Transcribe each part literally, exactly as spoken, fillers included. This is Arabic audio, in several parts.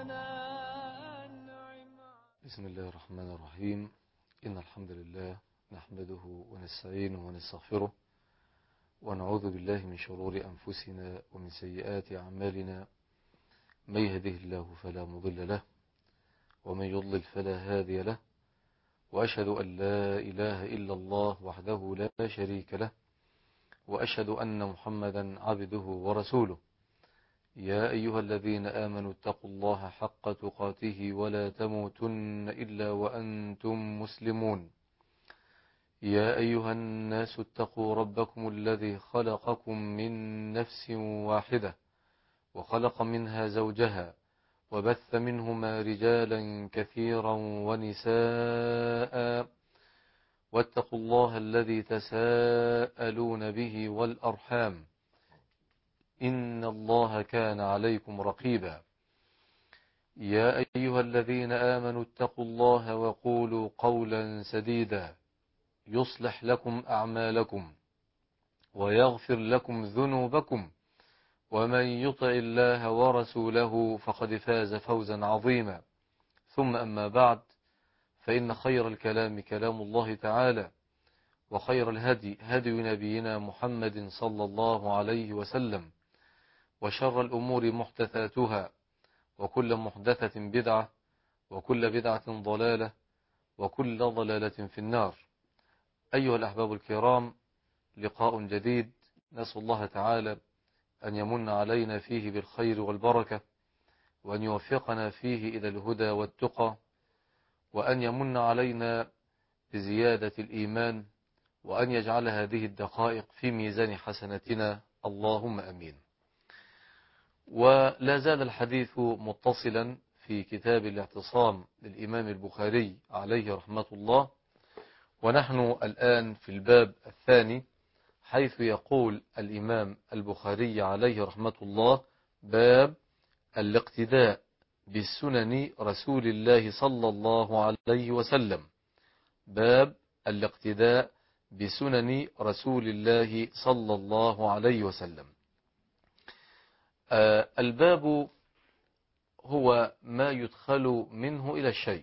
بسم الله الرحمن الرحيم. إن الحمد لله نحمده ونستعينه ونستغفره ونعوذ بالله من شرور أنفسنا ومن سيئات أعمالنا. من يهده الله فلا مضل له ومن يضلل فلا هادي له، وأشهد أن لا إله إلا الله وحده لا شريك له، وأشهد أن محمدا عبده ورسوله. يا أيها الذين آمنوا اتقوا الله حق تقاته ولا تموتن إلا وأنتم مسلمون. يا أيها الناس اتقوا ربكم الذي خلقكم من نفس واحدة وخلق منها زوجها وبث منهما رجالا كثيرا ونساء، واتقوا الله الذي تساءلون به والأرحام إن الله كان عليكم رقيبا. يا أيها الذين آمنوا اتقوا الله وقولوا قولا سديدا يصلح لكم أعمالكم ويغفر لكم ذنوبكم، ومن يطع الله ورسوله فقد فاز فوزا عظيما. ثم أما بعد، فإن خير الكلام كلام الله تعالى، وخير الهدي هدي نبينا محمد صلى الله عليه وسلم، وشر الأمور محدثاتها، وكل محدثة بدعة، وكل بدعة ضلالة، وكل ضلالة في النار. أيها الأحباب الكرام، لقاء جديد، نسأل الله تعالى أن يمن علينا فيه بالخير والبركة، وأن يوفقنا فيه إلى الهدى والتقى، وأن يمن علينا بزيادة الإيمان، وأن يجعل هذه الدقائق في ميزان حسنتنا، اللهم أمين. ولا زال الحديث متصلا في كتاب الاعتصام للإمام البخاري عليه رحمة الله، ونحن الآن في الباب الثاني، حيث يقول الإمام البخاري عليه رحمة الله: باب الاقتداء بالسنن رسول الله صلى الله عليه وسلم. باب الاقتداء بسنن رسول الله صلى الله عليه وسلم. آه الباب هو ما يدخل منه إلى الشيء،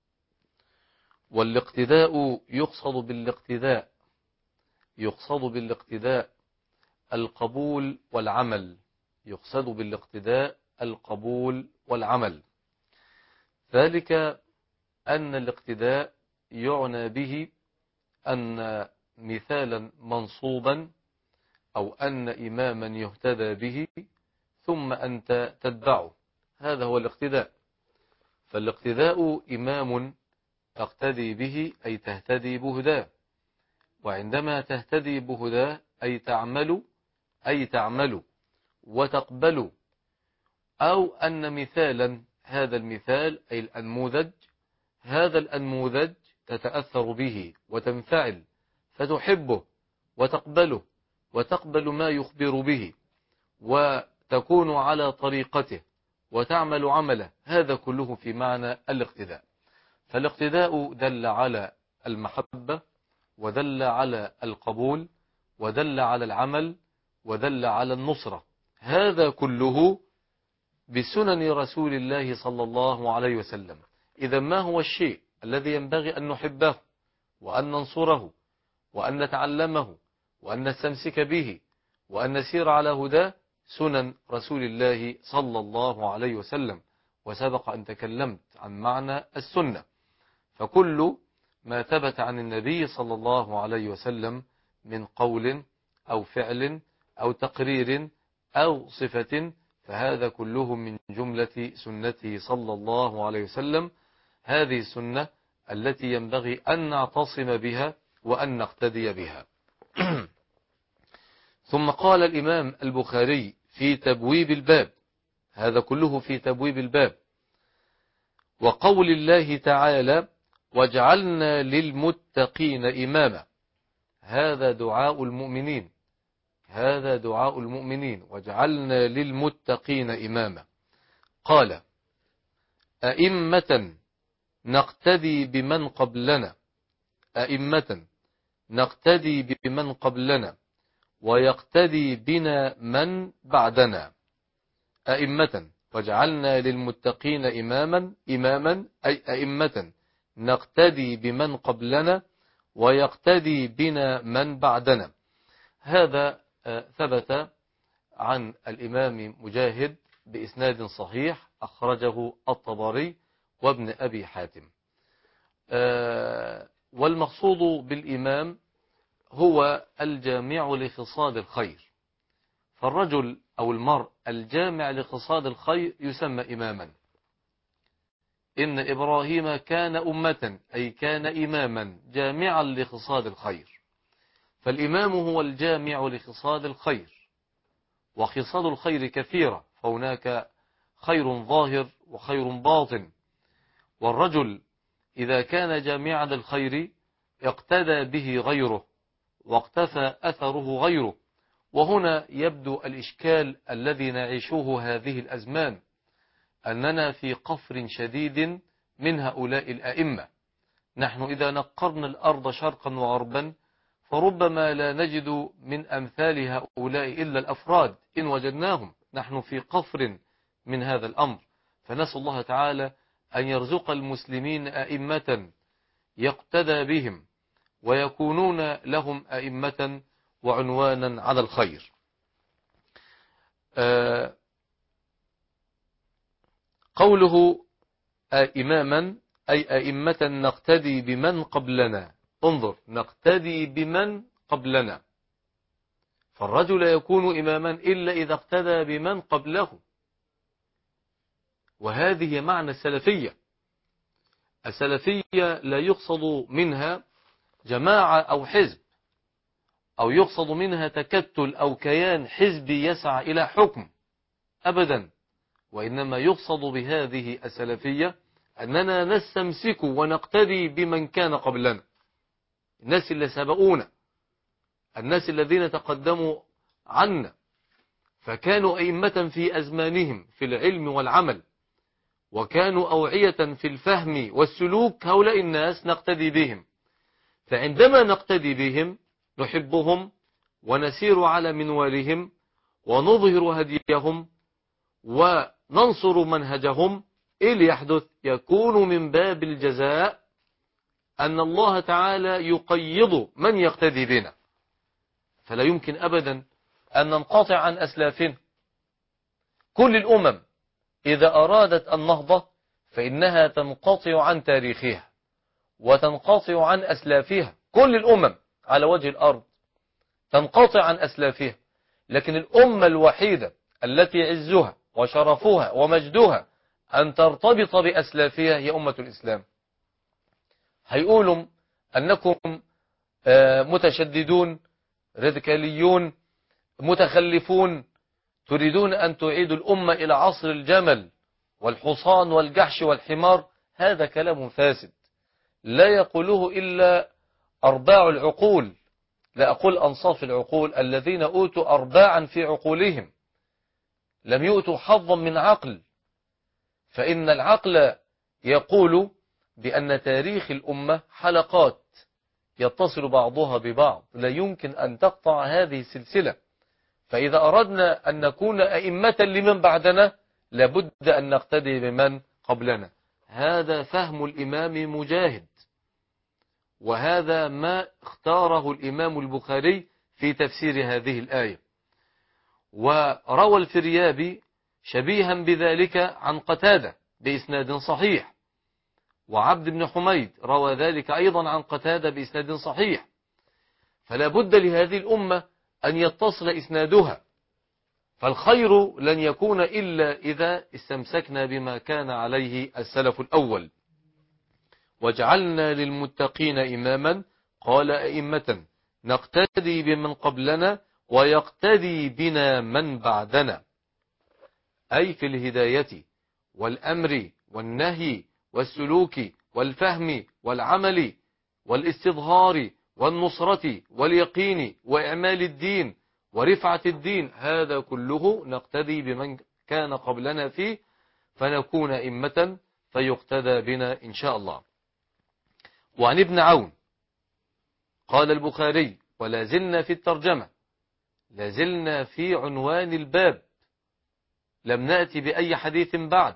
والاقتداء يقصد بالاقتداء يقصد بالاقتداء القبول والعمل يقصد بالاقتداء القبول والعمل. ذلك أن الاقتداء يعنى به أن مثالا منصوبا أو أن إماما يهتدى به ثم أنت تتبعه، هذا هو الاقتداء. فالاقتداء إمام تقتدي به أي تهتدي بهداه، وعندما تهتدي بهداه أي تعمل أي تعمل وتقبل، أو أن مثالا، هذا المثال أي الأنموذج، هذا الأنموذج تتأثر به وتنفعل فتحبه وتقبله وتقبل ما يخبر به وتكون على طريقته وتعمل عمله، هذا كله في معنى الاقتداء. فالاقتداء دل على المحبة، ودل على القبول، ودل على العمل، ودل على النصرة، هذا كله بسنن رسول الله صلى الله عليه وسلم. إذا ما هو الشيء الذي ينبغي أن نحبه وأن ننصره وأن نتعلمه وأن نستمسك به وأن نسير على هداه؟ سنن رسول الله صلى الله عليه وسلم. وسبق أن تكلمت عن معنى السنة، فكل ما ثبت عن النبي صلى الله عليه وسلم من قول أو فعل أو تقرير أو صفة، فهذا كله من جملة سنته صلى الله عليه وسلم. هذه السنة التي ينبغي أن نعتصم بها وأن نقتدي بها. ثم قال الإمام البخاري في تبويب الباب، هذا كله في تبويب الباب: وقول الله تعالى: واجعلنا للمتقين إماما. هذا دعاء المؤمنين، هذا دعاء المؤمنين، واجعلنا للمتقين إماما. قال: أئمة نقتدي بمن قبلنا أئمة نقتدي بمن قبلنا ويقتدي بنا من بعدنا. أئمة وجعلنا للمتقين إماما إماما أي أئمة نقتدي بمن قبلنا ويقتدي بنا من بعدنا. هذا ثبت عن الإمام مجاهد بإسناد صحيح أخرجه الطبري وابن أبي حاتم. والمقصود بالإمام هو الجامع لخصال الخير، فالرجل أو المرء الجامع لخصال الخير يسمى إماما. إن إبراهيم كان أمة أي كان إماما جامعا لخصال الخير، فالإمام هو الجامع لخصال الخير، وخصال الخير كثيرة، فهناك خير ظاهر وخير باطن، والرجل إذا كان جامعا للخير اقتدى به غيره واقتفى أثره غيره. وهنا يبدو الإشكال الذي نعيشه هذه الأزمان، أننا في قفر شديد من هؤلاء الأئمة. نحن إذا نقرنا الأرض شرقا وغربا فربما لا نجد من أمثال هؤلاء إلا الأفراد إن وجدناهم. نحن في قفر من هذا الأمر، فنسأل الله تعالى أن يرزق المسلمين أئمة يقتدى بهم ويكونون لهم أئمة وعنوانا على الخير. آه قوله إماما أي أئمة نقتدي بمن قبلنا. انظر، نقتدي بمن قبلنا، فالرجل يكون إماما إلا إذا اقتدى بمن قبله، وهذه معنى السلفية. السلفية لا يقصد منها جماعة أو حزب، أو يقصد منها تكتل أو كيان حزبي يسعى إلى حكم أبدا، وإنما يقصد بهذه السلفية أننا نستمسك ونقتدي بمن كان قبلنا، الناس اللي سبقونا، الناس الذين تقدموا عنا، فكانوا أئمة في أزمانهم في العلم والعمل، وكانوا أوعية في الفهم والسلوك. هؤلاء الناس نقتدي بهم، فعندما نقتدي بهم نحبهم ونسير على منوالهم ونظهر هديهم وننصر منهجهم. إيه اللي يحدث؟ يكون من باب الجزاء أن الله تعالى يقيض من يقتدي بنا، فلا يمكن أبدا أن ننقطع عن أسلافنا. كل الأمم إذا أرادت النهضة فإنها تنقطع عن تاريخها وتنقطع عن أسلافها. كل الأمم على وجه الأرض تنقطع عن أسلافها، لكن الأمة الوحيدة التي عزها وشرفها ومجدها أن ترتبط بأسلافها هي أمة الإسلام. هيقولوا أنكم متشددون راديكاليون متخلفون تريدون أن تعيدوا الأمة إلى عصر الجمل والحصان والجحش والحمار. هذا كلام فاسد لا يقوله إلا أرباع العقول، لا أقول أنصاف العقول، الذين أوتوا أرباعا في عقولهم، لم يؤتوا حظا من عقل. فإن العقل يقول بأن تاريخ الأمة حلقات يتصل بعضها ببعض، لا يمكن أن تقطع هذه السلسلة. فإذا أردنا أن نكون أئمة لمن بعدنا لابد أن نقتدي بمن قبلنا. هذا فهم الإمام مجاهد، وهذا ما اختاره الإمام البخاري في تفسير هذه الآية. وروى الفريابي شبيها بذلك عن قتادة بإسناد صحيح، وعبد بن حميد روى ذلك أيضا عن قتادة بإسناد صحيح. فلا بد لهذه الأمة أن يتصل إسنادها، فالخير لن يكون إلا إذا استمسكنا بما كان عليه السلف الأول. وجعلنا للمتقين إماما، قال أئمة نقتدي بمن قبلنا ويقتدي بنا من بعدنا، أي في الهداية والأمر والنهي والسلوك والفهم والعمل والاستظهار والنصرة واليقين وإعمال الدين ورفعة الدين. هذا كله نقتدي بمن كان قبلنا فيه فنكون إمة فيقتدى بنا إن شاء الله. وعن ابن عون قال البخاري: ولا زلنا في الترجمة، لازلنا في عنوان الباب، لم نأتي بأي حديث بعد،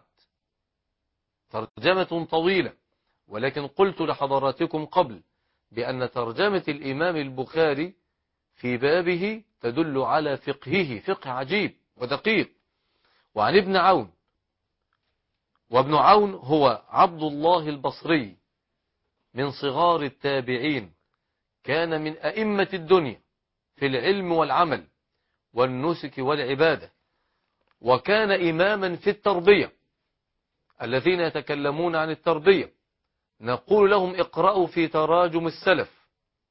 ترجمة طويلة، ولكن قلت لحضراتكم قبل بأن ترجمة الإمام البخاري في بابه تدل على فقهه، فقه عجيب ودقيق. وعن ابن عون، وابن عون هو عبد الله البصري من صغار التابعين، كان من أئمة الدنيا في العلم والعمل والنسك والعبادة، وكان إماما في التربية. الذين يتكلمون عن التربية نقول لهم اقرأوا في تراجم السلف،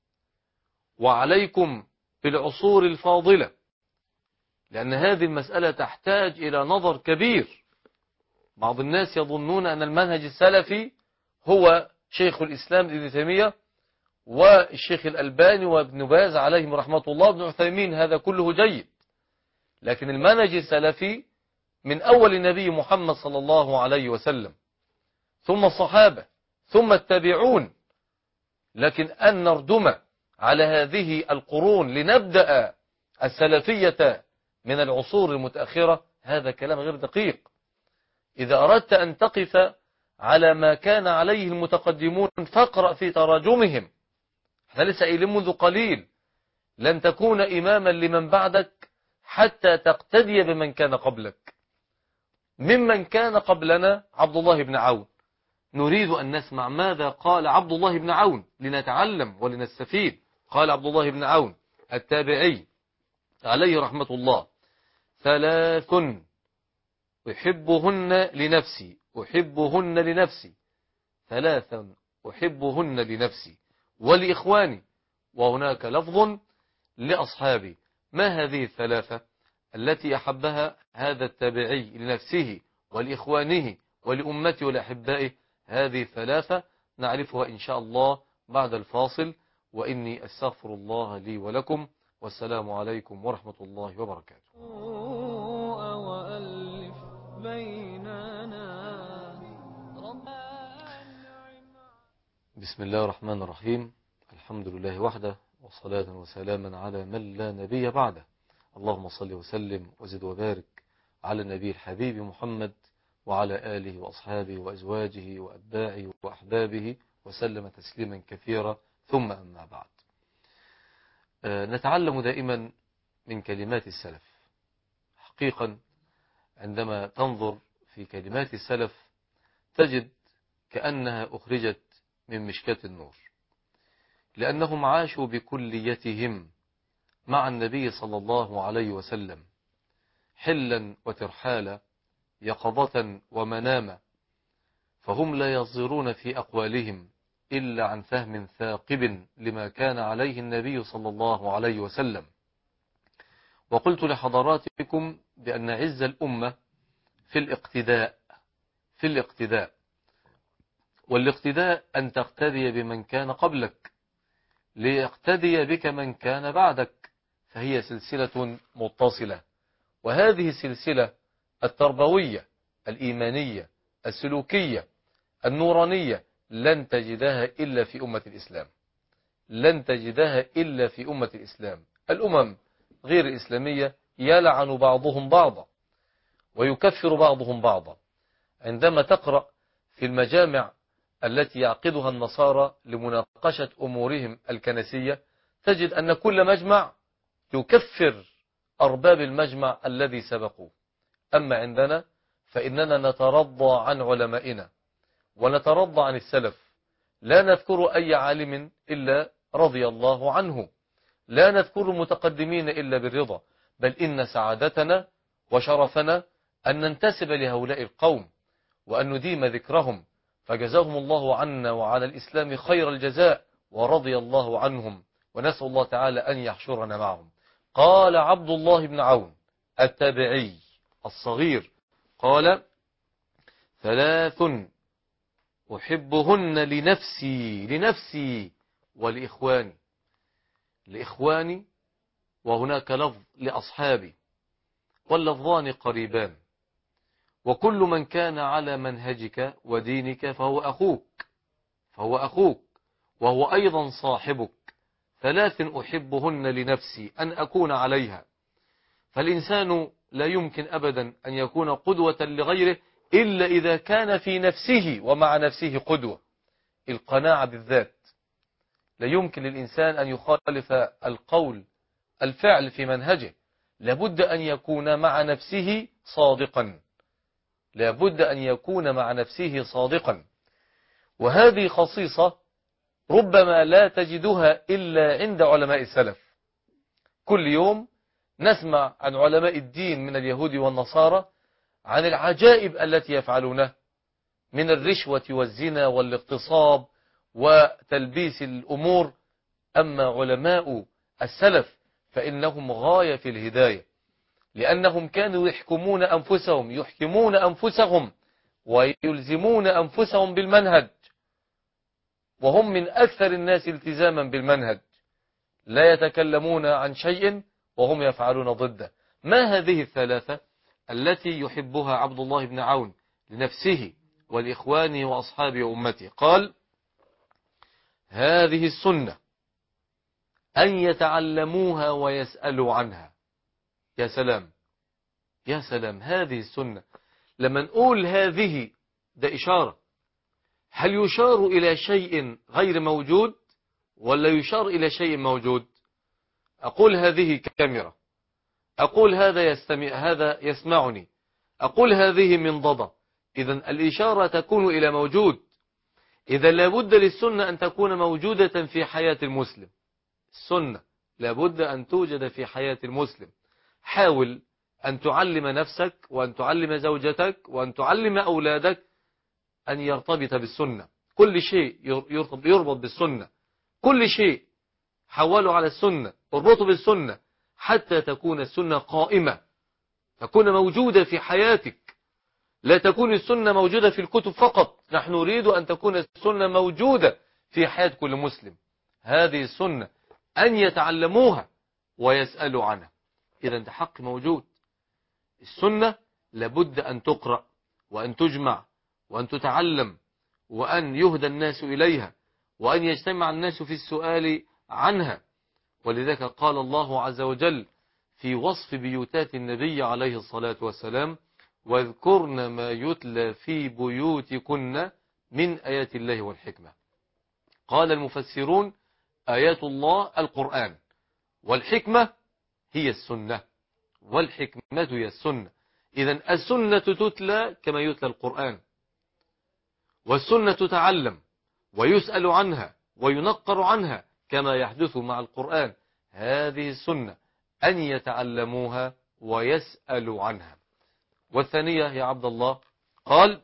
وعليكم بالعصور الفاضلة، لأن هذه المسألة تحتاج إلى نظر كبير. بعض الناس يظنون أن المنهج السلفي هو شيخ الإسلام ابن تيمية والشيخ الألباني وابن باز عليهم رحمة الله وابن عثيمين، هذا كله جيد، لكن المنهج السلفي من أول النبي محمد صلى الله عليه وسلم، ثم الصحابة، ثم التابعون. لكن أن نردم على هذه القرون لنبدأ السلفية من العصور المتأخرة، هذا كلام غير دقيق. إذا أردت أن تقف على ما كان عليه المتقدمون فاقرأ في تراجمهم. احنا لسه قايلين منذ قليل لن تكون إماما لمن بعدك حتى تقتدي بمن كان قبلك. ممن كان قبلنا عبد الله بن عون، نريد أن نسمع ماذا قال عبد الله بن عون لنتعلم ولنستفيد. قال عبد الله بن عون التابعي عليه رحمة الله: ثلاث أحبهن لنفسي، أحبهن لنفسي، ثلاثا أحبهن لنفسي ولإخواني، وهناك لفظ لأصحابي. ما هذه الثلاثة التي أحبها هذا التابعي لنفسه ولإخوانه ولأمته ولأحبائه؟ هذه الثلاثة نعرفها إن شاء الله بعد الفاصل، وإني أستغفر الله لي ولكم، والسلام عليكم ورحمة الله وبركاته. بسم الله الرحمن الرحيم، الحمد لله وحده، وصلاة وسلاما على من لا نبي بعده. اللهم صل وسلم وزد وبارك على النبي الحبيب محمد وعلى آله وأصحابه وأزواجه وأتباعه وأحبابه وسلم تسليما كثيرا، ثم أما بعد. نتعلم دائما من كلمات السلف. حقيقا عندما تنظر في كلمات السلف تجد كأنها أخرجت من مشكاة النور، لأنهم عاشوا بكليتهم مع النبي صلى الله عليه وسلم حلا وترحالا، يقظة ومناما، فهم لا يصدرون في أقوالهم إلا عن فهم ثاقب لما كان عليه النبي صلى الله عليه وسلم. وقلت لحضراتكم بأن عز الأمة في الاقتداء، في الاقتداء والاقتداء أن تقتدي بمن كان قبلك ليقتدي بك من كان بعدك، فهي سلسلة متصلة. وهذه السلسلة التربوية الإيمانية السلوكية النورانية لن تجدها إلا في أمة الإسلام، لن تجدها إلا في أمة الإسلام. الأمم غير الإسلامية يلعن بعضهم بعضا ويكفر بعضهم بعضا. عندما تقرأ في المجامع التي يعقدها النصارى لمناقشة أمورهم الكنسية تجد أن كل مجمع يكفر أرباب المجمع الذي سبقوه. أما عندنا فإننا نترضى عن علمائنا ونترضى عن السلف، لا نذكر أي عالم إلا رضي الله عنه، لا نذكر المتقدمين إلا بالرضا، بل إن سعادتنا وشرفنا أن ننتسب لهؤلاء القوم وأن نديم ذكرهم، فجزاهم الله عنا وعلى الإسلام خير الجزاء ورضي الله عنهم، ونسأل الله تعالى أن يحشرنا معهم. قال عبد الله بن عون التابعي الصغير، قال: ثلاث أحبهن لنفسي، لنفسي ولإخواني، لإخواني، وهناك لفظ لأصحابي، واللفظان قريبان. وكل من كان على منهجك ودينك فهو أخوك، فهو أخوك وهو أيضا صاحبك. ثلاث أحبهن لنفسي، أن أكون عليها. فالإنسان لا يمكن أبدا أن يكون قدوة لغيره إلا إذا كان في نفسه ومع نفسه قدوة. القناعة بالذات، لا يمكن للإنسان أن يخالف القول الفعل في منهجه، لابد أن يكون مع نفسه صادقا، لابد أن يكون مع نفسه صادقا. وهذه خصيصة ربما لا تجدها إلا عند علماء السلف. كل يوم نسمع عن علماء الدين من اليهود والنصارى عن العجائب التي يفعلونها من الرشوة والزنا والاغتصاب وتلبيس الأمور. أما علماء السلف فإنهم غاية في الهداية، لأنهم كانوا يحكمون أنفسهم يحكمون أنفسهم ويلزمون أنفسهم بالمنهج، وهم من أكثر الناس التزاما بالمنهج، لا يتكلمون عن شيء وهم يفعلون ضده. ما هذه الثلاثة التي يحبها عبد الله بن عون لنفسه والإخوان وأصحابه وأمته؟ قال: هذه السنة أن يتعلموها ويسألوا عنها. يا سلام يا سلام، هذه السنة. لما نقول هذه ده إشارة، هل يشار إلى شيء غير موجود ولا يشار إلى شيء موجود؟ أقول هذه كاميرا، أقول هذا يستمع هذا يسمعني، أقول هذه منضدة، إذن الإشارة تكون إلى موجود. إذا لابد للسنة أن تكون موجودة في حياة المسلم. السنة لابد أن توجد في حياة المسلم. حاول أن تعلم نفسك وأن تعلم زوجتك وأن تعلم أولادك أن يرتبط بالسنة. كل شيء يربط بالسنة، كل شيء حولوا على السنة، اربطوا بالسنة حتى تكون السنة قائمة، تكون موجودة في حياتك. لا تكون السنة موجودة في الكتب فقط، نحن نريد أن تكون السنة موجودة في حياة كل مسلم. هذه السنة أن يتعلموها ويسألوا عنها. إذا ده حق موجود. السنة لابد أن تقرأ وأن تجمع وأن تتعلم وأن يهدى الناس إليها وأن يجتمع الناس في السؤال عنها. ولذلك قال الله عز وجل في وصف بيوتات النبي عليه الصلاة والسلام: واذكرن ما يتلى في بيوتكن من آيات الله والحكمة. قال المفسرون: آيات الله القرآن، والحكمة هي السنة، والحكمة هي السنة. إذن السنة تتلى كما يتلى القرآن، والسنة تتعلم ويسأل عنها وينقر عنها كما يحدث مع القرآن. هذه السنة أن يتعلموها ويسألوا عنها. والثانية يا عبد الله قال: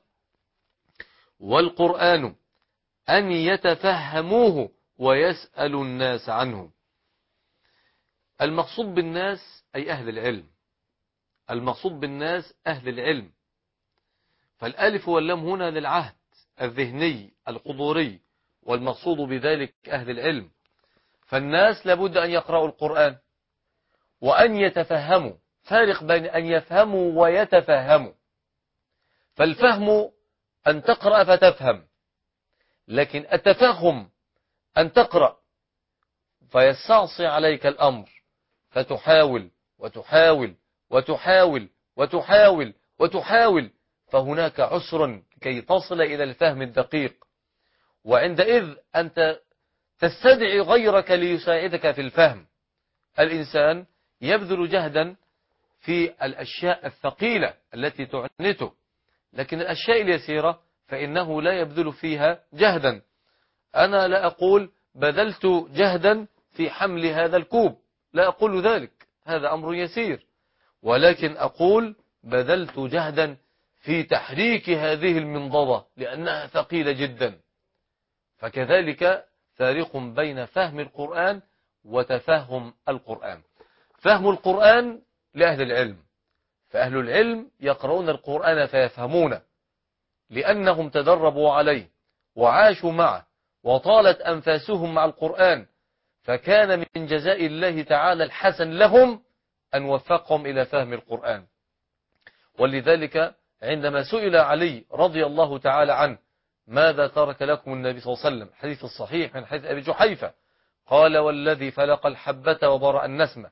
والقرآن أن يتفهموه ويسأل الناس عنه. المقصود بالناس أي أهل العلم، المقصود بالناس أهل العلم. فالألف واللام هنا للعهد الذهني الحضوري، والمقصود بذلك أهل العلم. فالناس لابد أن يقرأوا القرآن وأن يتفهموا. فارق بين أن يفهموا ويتفهموا. فالفهم أن تقرأ فتفهم، لكن التفهم أن تقرأ فيستعصي عليك الأمر فتحاول وتحاول وتحاول وتحاول وتحاول، فهناك عسر كي تصل إلى الفهم الدقيق. وعندئذ أنت تستدعي غيرك ليساعدك في الفهم. الإنسان يبذل جهدا في الأشياء الثقيلة التي تعنته، لكن الأشياء اليسيرة فإنه لا يبذل فيها جهدا. أنا لا أقول بذلت جهدا في حمل هذا الكوب، لا أقول ذلك، هذا أمر يسير، ولكن أقول بذلت جهدا في تحريك هذه المنضدة لأنها ثقيلة جدا. فكذلك فارق بين فهم القرآن وتفهم القرآن. فهم القرآن لأهل العلم، فأهل العلم يقرؤون القرآن فيفهمون لأنهم تدربوا عليه وعاشوا معه وطالت أنفاسهم مع القرآن، فكان من جزاء الله تعالى الحسن لهم أن وفقهم إلى فهم القرآن. ولذلك عندما سئل علي رضي الله تعالى عنه: ماذا ترك لكم النبي صلى الله عليه وسلم؟ حديث الصحيح من حديث أبي جحيفة، قال: والذي فلق الحبة وبرأ النسمة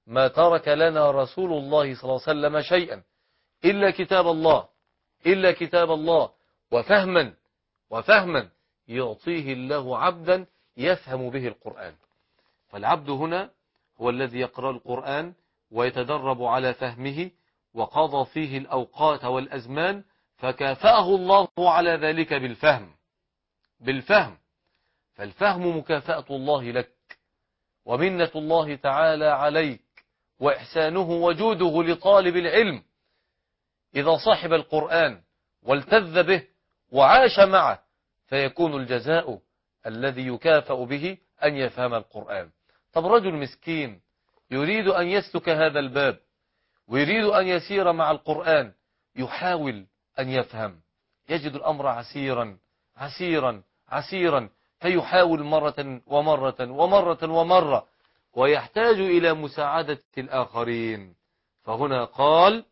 ما ترك لنا رسول الله صلى الله عليه وسلم شيئا إلا كتاب الله إلا كتاب الله وفهما وفهما يعطيه الله عبدا يفهم به القرآن. فالعبد هنا هو الذي يقرأ القرآن ويتدرب على فهمه وقضى فيه الأوقات والأزمان، فكافأه الله على ذلك بالفهم بالفهم فالفهم مكافأة الله لك ومنة الله تعالى عليك وإحسانه وجوده لطالب العلم إذا صاحب القرآن والتذ به وعاش معه، فيكون الجزاء الذي يكافأ به أن يفهم القرآن. طب رجل مسكين يريد أن يسلك هذا الباب ويريد أن يسير مع القرآن، يحاول أن يفهم، يجد الأمر عسيرا عسيرا عسيرا، فيحاول مرة ومرة ومرة ومرة، ويحتاج إلى مساعدة الآخرين. فهنا قال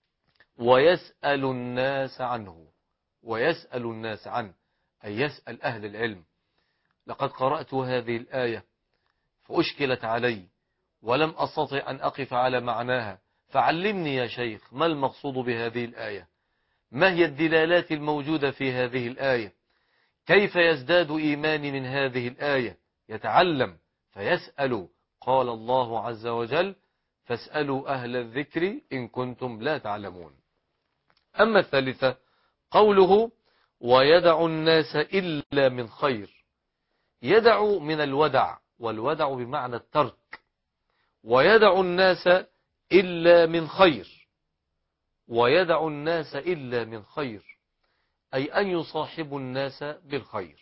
ويسأل الناس عنه، ويسأل الناس عنه أي يسأل أهل العلم. لقد قرأت هذه الآية فأشكلت علي ولم أستطع أن أقف على معناها، فعلمني يا شيخ ما المقصود بهذه الآية، ما هي الدلالات الموجودة في هذه الآية، كيف يزداد إيماني من هذه الآية؟ يتعلم فيسأل. قال الله عز وجل فاسألوا أهل الذكر إن كنتم لا تعلمون. أما الثالثة قوله ويدع الناس إلا من خير، يدع من الودع، والودع بمعنى الترك، ويدع الناس إلا من خير، ويدع الناس إلا من خير أي أن يصاحبوا الناس بالخير،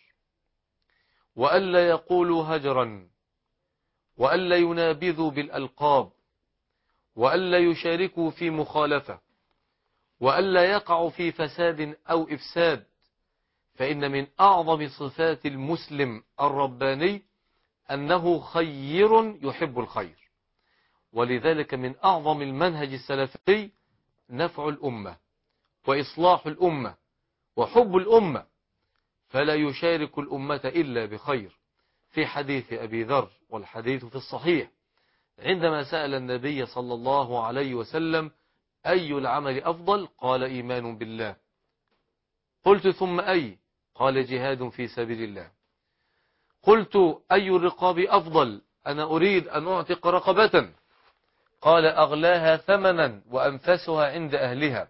وألا يقولوا هجرا، وألا ينابذوا بالألقاب، وألا يشاركوا في مخالفة، وألا يقعوا في فساد أو إفساد، فإن من أعظم صفات المسلم الرباني أنه خير يحب الخير. ولذلك من أعظم المنهج السلفي نفع الأمة وإصلاح الأمة وحب الأمة، فلا يشارك الأمة إلا بخير. في حديث أبي ذر والحديث في الصحيح عندما سأل النبي صلى الله عليه وسلم أي العمل أفضل؟ قال إيمان بالله. قلت ثم أي؟ قال جهاد في سبيل الله. قلت أي الرقاب أفضل؟ أنا أريد أن أعتق رقبة. قال أغلاها ثمنا وأنفسها عند أهلها.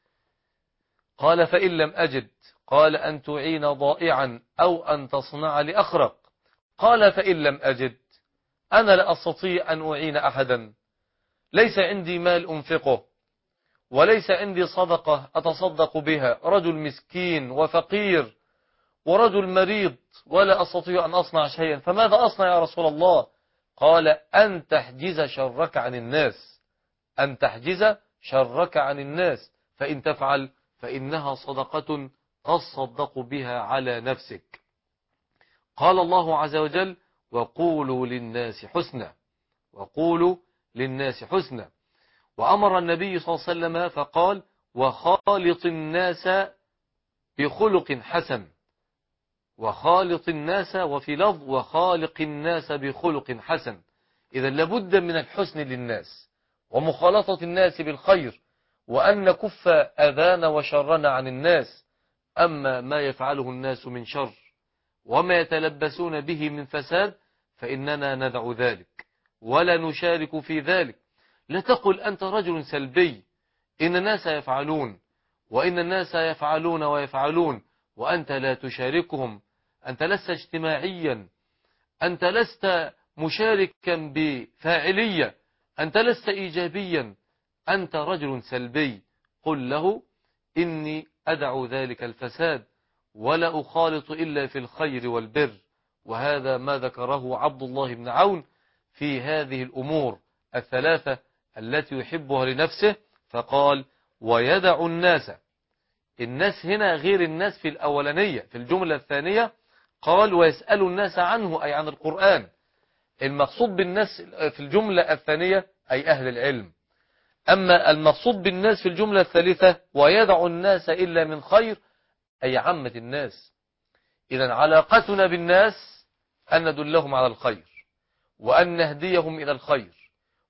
قال فإن لم أجد؟ قال أن تعين ضائعا أو أن تصنع لأخرق. قال فإن لم أجد؟ أنا لا أستطيع أن أعين أحدا، ليس عندي مال أنفقه، وليس عندي صدقة أتصدق بها، رجل مسكين وفقير ورجل مريض ولا أستطيع أن أصنع شيئا، فماذا أصنع يا رسول الله؟ قال أن تحجز شرك عن الناس، أن تحجز شرك عن الناس، فإن تفعل فإنها صدقة تصدق بها على نفسك. قال الله عز وجل وقولوا للناس حسنا، وقولوا للناس حسنا. وأمر النبي صلى الله عليه وسلم فقال وخالط الناس بخلق حسن، وخالط الناس، وفي لفظ وخالق الناس بخلق حسن. إذا لابد من الحسن للناس ومخالطة الناس بالخير، وأن نكف أذانا وشرنا عن الناس. أما ما يفعله الناس من شر وما يتلبسون به من فساد فإننا ندع ذلك ولا نشارك في ذلك. لا تقل أنت رجل سلبي، إن الناس يفعلون وإن الناس يفعلون ويفعلون وأنت لا تشاركهم، أنت لست اجتماعيا، أنت لست مشاركا بفاعلية، أنت لست إيجابيا، أنت رجل سلبي. قل له إني أدع ذلك الفساد ولا أخالط إلا في الخير والبر. وهذا ما ذكره عبد الله بن عون في هذه الأمور الثلاثة التي يحبها لنفسه، فقال ويدع الناس. الناس هنا غير الناس في الأولانية. في الجملة الثانية قال ويسأل الناس عنه أي عن القرآن. المقصود بالناس في الجملة الثانية أي أهل العلم. أما المقصود بالناس في الجملة الثالثة ويدع الناس إلا من خير أي عامة الناس. إذن علاقتنا بالناس أن ندلهم على الخير وأن نهديهم إلى الخير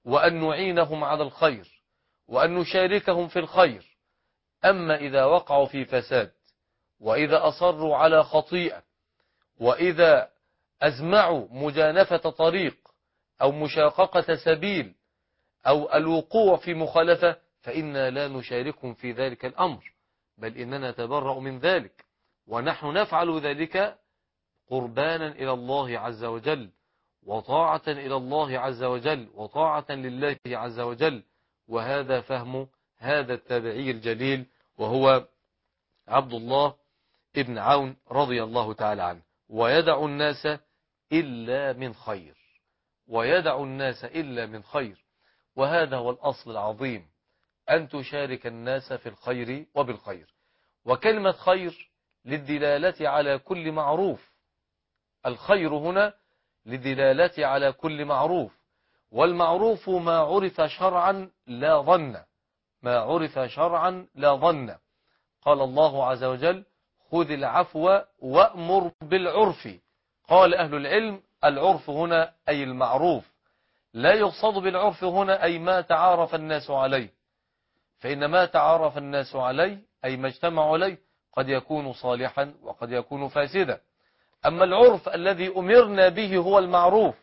وأن نعينهم على الخير وأن نشاركهم في الخير. أما إذا وقعوا في فساد، وإذا أصروا على خطيئة، وإذا أزمعوا مجانفة طريق أو مشاققة سبيل أو الوقوع في مخالفة، فإنا لا نشاركهم في ذلك الأمر، بل إننا نتبرأ من ذلك، ونحن نفعل ذلك قربانا إلى الله عز وجل، وطاعة إلى الله عز وجل، وطاعة لله عز وجل. وهذا فهم هذا التابعي الجليل، وهو عبد الله ابن عون رضي الله تعالى عنه. ويدع الناس إلا من خير، ويدع الناس إلا من خير. وهذا هو الأصل العظيم، أن تشارك الناس في الخير وبالخير. وكلمة خير للدلالة على كل معروف، الخير هنا للدلالة على كل معروف، والمعروف ما عرف شرعا لا ظن، ما عرف شرعا لا ظن. قال الله عز وجل: خذ العفو وأمر بالعرف. قال أهل العلم: العرف هنا أي المعروف، لا يقصد بالعرف هنا أي ما تعارف الناس عليه، فإن ما تعارف الناس عليه أي ما اجتمعوا عليه قد يكون صالحا وقد يكون فاسدا. أما العرف الذي أمرنا به هو المعروف،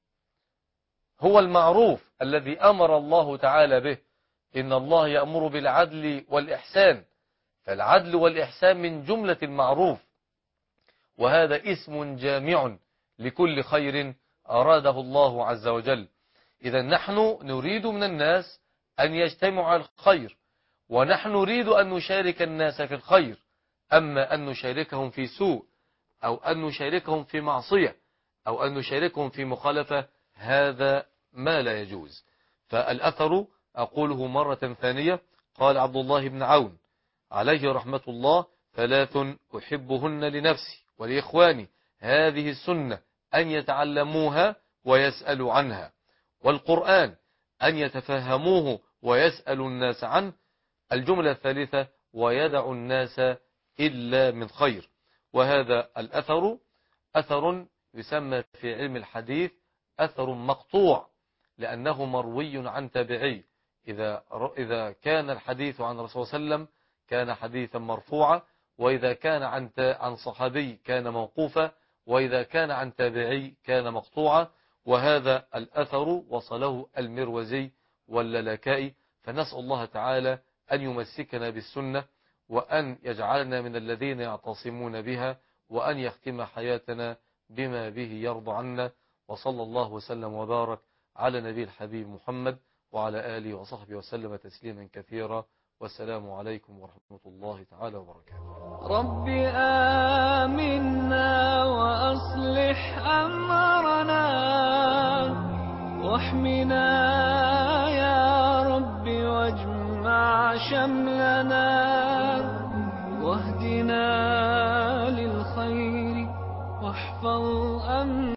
هو المعروف الذي أمر الله تعالى به. إن الله يأمر بالعدل والإحسان، فالعدل والإحسان من جملة المعروف، وهذا اسم جامع لكل خير أراده الله عز وجل. إذا نحن نريد من الناس أن يجتمعوا على الخير، ونحن نريد أن نشارك الناس في الخير. أما أن نشاركهم في سوء، أو أن نشاركهم في معصية، أو أن نشاركهم في مخالفة، هذا ما لا يجوز. فالأثر أقوله مرة ثانية، قال عبد الله بن عون عليه رحمة الله: ثلاث أحبهن لنفسي ولإخواني، هذه السنة أن يتعلموها ويسألوا عنها، والقرآن أن يتفهموه ويسألوا الناس عنه. الجملة الثالثة: ويدع الناس إلا من خير. وهذا الأثر أثر يسمى في علم الحديث أثر مقطوع، لأنه مروي عن تابعي. إذا إذا كان الحديث عن رسول صلى الله عليه وسلم كان حديثا مرفوعا، وإذا كان عن عن صحابي كان موقوفا، وإذا كان عن تابعي كان مقطوعا. وهذا الأثر وصله المروزي واللالكائي. فنسأل الله تعالى أن يمسكنا بالسنة، وأن يجعلنا من الذين يعتصمون بها، وأن يختم حياتنا بما به يرضى عنا. وصلى الله وسلم وبارك على نبي الحبيب محمد وعلى آله وصحبه وسلم تسليما كثيرا. والسلام عليكم ورحمة الله تعالى وبركاته. رب آمنا وأصلح أمرنا، واحمنا يا رب واجمع شملنا، واهدنا للخير واحفظنا